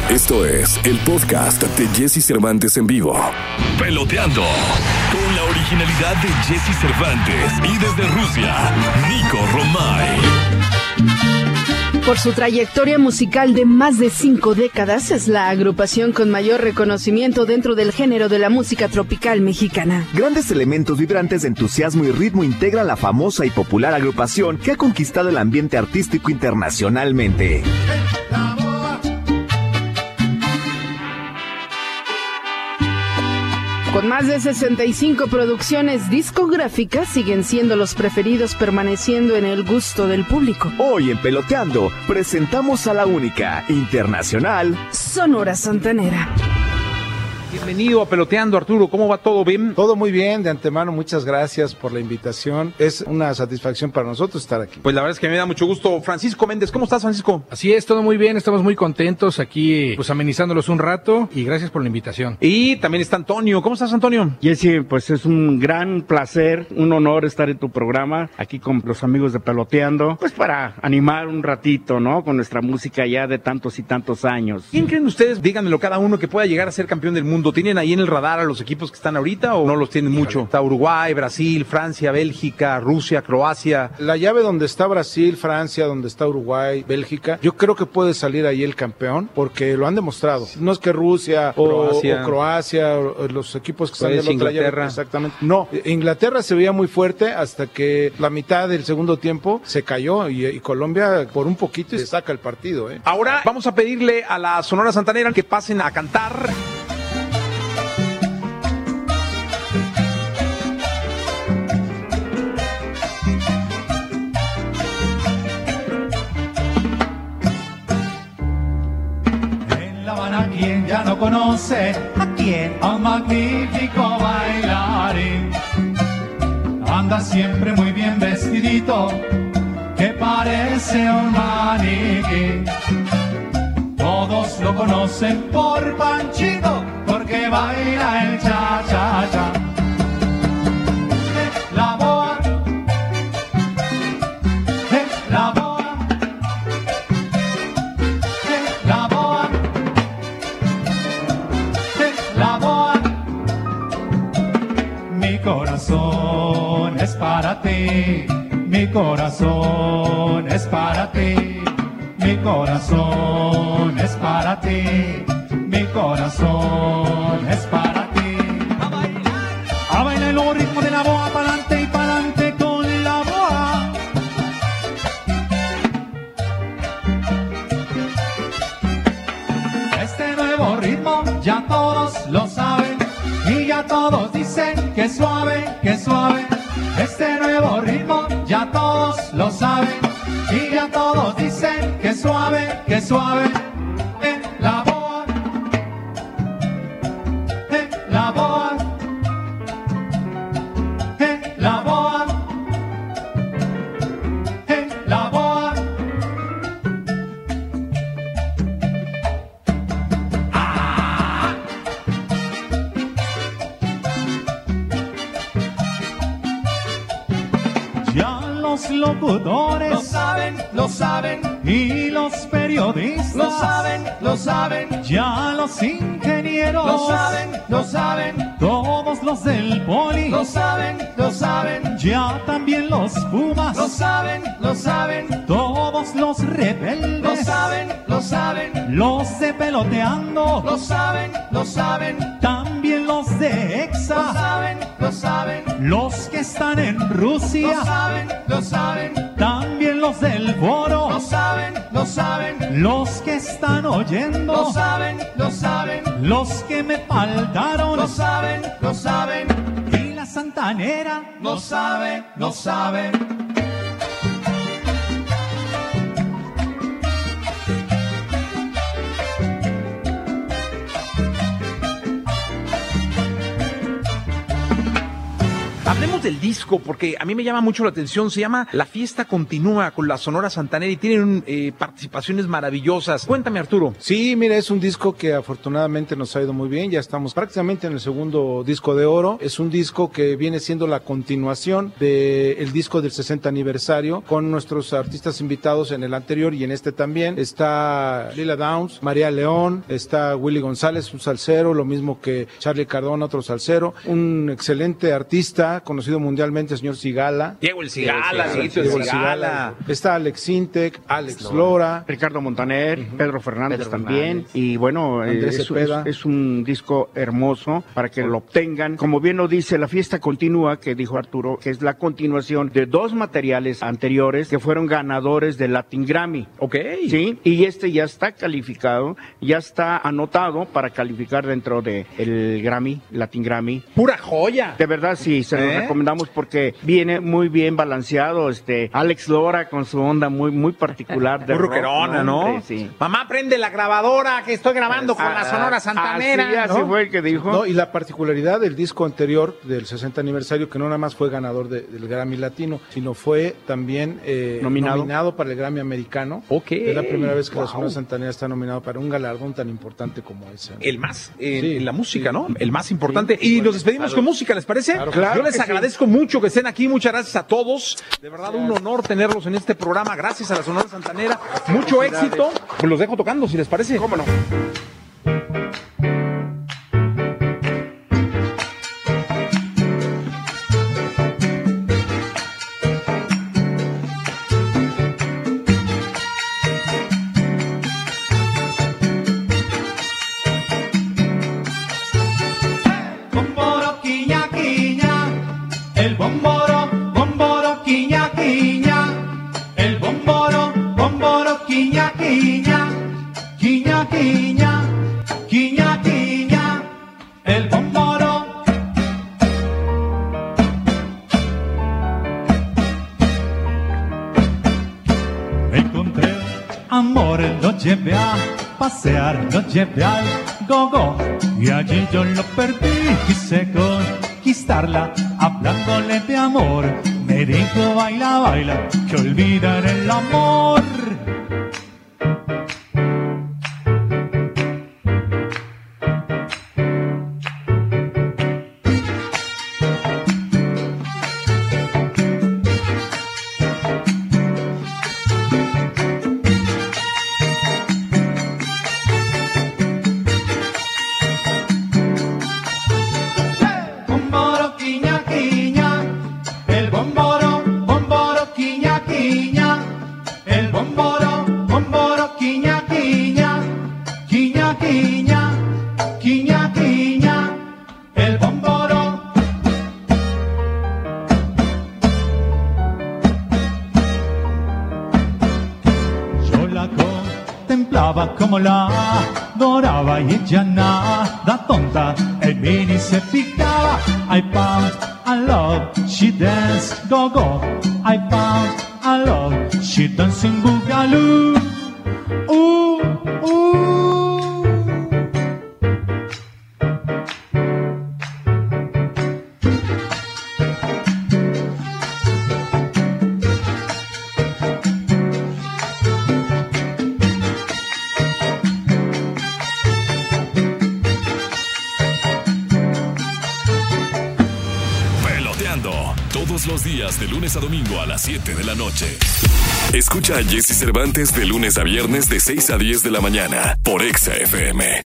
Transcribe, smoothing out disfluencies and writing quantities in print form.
Esto es el podcast de Jesse Cervantes en vivo. Peloteando con la originalidad de Jesse Cervantes y desde Rusia, Nico Romay. Por su trayectoria musical de más de 5 décadas, es la agrupación con mayor reconocimiento dentro del género de la música tropical mexicana. Grandes elementos vibrantes de entusiasmo y ritmo integran la famosa y popular agrupación que ha conquistado el ambiente artístico internacionalmente. Con más de 65 producciones discográficas, siguen siendo los preferidos, permaneciendo en el gusto del público. Hoy en Peloteando presentamos a la única, internacional, Sonora Santanera. Bienvenido a Peloteando, Arturo. ¿Cómo va todo? ¿Bien? Todo muy bien, de antemano, muchas gracias por la invitación. Es una satisfacción para nosotros estar aquí. Pues la verdad es que me da mucho gusto. Francisco Méndez, ¿cómo estás, Francisco? Así es, todo muy bien, estamos muy contentos aquí, pues amenizándolos un rato y gracias por la invitación. Y también está Antonio. ¿Cómo estás, Antonio? Jesse, pues es un gran placer, un honor estar en tu programa, aquí con los amigos de Peloteando, pues para animar un ratito, ¿no? Con nuestra música ya de tantos y tantos años. ¿Quién creen ustedes, díganmelo cada uno, que pueda llegar a ser campeón del mundo? ¿Tienen ahí en el radar a los equipos que están ahorita o no los tienen mucho? Está Uruguay, Brasil, Francia, Bélgica, Rusia, Croacia. La llave donde está Brasil, Francia, donde está Uruguay, Bélgica, yo creo que puede salir ahí el campeón porque lo han demostrado. No es que Rusia o Croacia o los equipos que están de la otra llave. Exactamente. No, Inglaterra se veía muy fuerte hasta que la mitad del segundo tiempo se cayó y Colombia por un poquito y se saca el partido. Ahora vamos a pedirle a la Sonora Santanera que pasen a cantar. ¿Quién ya no conoce a quién? A un magnífico bailarín. Anda siempre muy bien vestidito, que parece un maniquí. Todos lo conocen por Panchito, porque baila el cha-cha-cha. La boa, la boa, la boa. La boa. Mi corazón es para ti, mi corazón es para ti, mi corazón es para ti, mi corazón es para ti. A bailar el nuevo ritmo de la boa, pa'lante y pa'lante con la boa. Este nuevo ritmo ya todos lo saben y ya todos dicen que suave, que suave. Este nuevo ritmo ya todos lo saben y ya todos dicen que suave, que suave. La boa, la boa, la boa, la boa. Ya los locutores lo saben, y los periodistas lo saben, ya los ingenieros lo saben, todos los del poli lo saben, ya también los pumas lo saben, todos los rebeldes lo saben, los de Peloteando lo saben, también los de EXA lo saben, los que están en Rusia lo saben, también los del foro lo saben, los que están oyendo lo saben, los que me faltaron lo saben, y la Santanera lo sabe. Hablemos del disco, porque a mí me llama mucho la atención. Se llama La Fiesta Continúa con la Sonora Santanera y tienen participaciones maravillosas. Cuéntame, Arturo. Sí, mira, es un disco que afortunadamente nos ha ido muy bien. Ya estamos prácticamente en el segundo disco de oro. Es un disco que viene siendo la continuación del disco del 60 aniversario, con nuestros artistas invitados en el anterior y en este también. Está Lila Downs, María León, está Willy González, un salsero, lo mismo que Charlie Cardona, otro salsero. Un excelente artista, conocido mundialmente, el señor Cigala. Diego el Cigala. Está Alex Sintek, Alex Lora, Ricardo Montaner, Pedro Fernández también. Y bueno, es un disco hermoso para que lo obtengan. Como bien lo dice, La Fiesta Continúa, que dijo Arturo, que es la continuación de 2 materiales anteriores que fueron ganadores del Latin Grammy. Ok. Sí, y este ya está calificado, ya está anotado para calificar dentro de el Grammy, Latin Grammy. ¡Pura joya! De verdad, sí, se lo recomendamos porque viene muy bien balanceado. Alex Lora con su onda muy particular. Muy rockerona, ¿no? Sí. Mamá, prende la grabadora que estoy grabando con la Sonora Santanera. Así fue el que dijo. No, y la particularidad del disco anterior, del 60 aniversario, que no nada más fue ganador del Grammy Latino, sino fue también nominado para el Grammy americano. Ok. Es la primera vez que la Sonora Santanera está nominado para un galardón tan importante como ese. El más, en la música, ¿no? El más importante. Sí, y nos despedimos con música, ¿les parece? Claro. Yo les agradezco mucho que estén aquí. Muchas gracias a todos. De verdad, un honor tenerlos en este programa. Gracias a la Sonora Santanera. Mucho éxito. Pues los dejo tocando, si les parece. ¿Cómo no? Llevé a pasear, lo llevé al go-go y allí yo lo perdí. Quise conquistarla hablándole de amor. Me dijo baila, baila, que olvidar el amor. Como la adoraba y ella nada tonta, el mini se picaba. I found a love, she dance go-go. I found a love, she dancing boogaloo. Todos los días de lunes a domingo a las 7 de la noche. Escucha a Jesse Cervantes de lunes a viernes de 6 a 10 de la mañana por Exa FM.